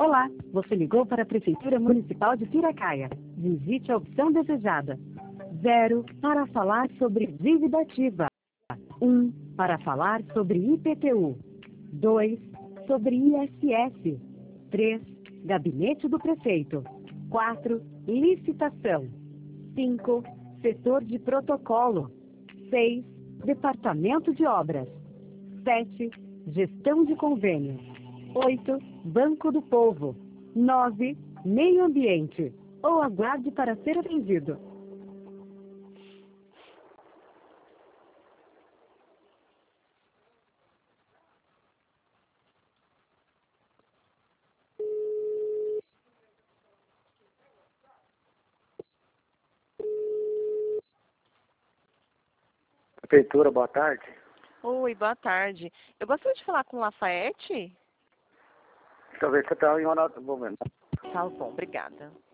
Olá, você ligou para a Prefeitura Municipal de Piracaia. Visite a opção desejada. 0 para falar sobre dívida ativa. 1 para falar sobre IPTU. 2 sobre ISS. 3 Gabinete do Prefeito. 4 licitação. 5 setor de protocolo. 6 Departamento de Obras. 7 gestão de convênios. 8 Banco do Povo. 9 Meio Ambiente. Ou aguarde para ser atendido. Prefeitura, boa tarde. Oi, boa tarde. Eu gostaria de falar com o Lafayette. Deixa eu ver se você está em hora do momento. Tá bom, obrigada.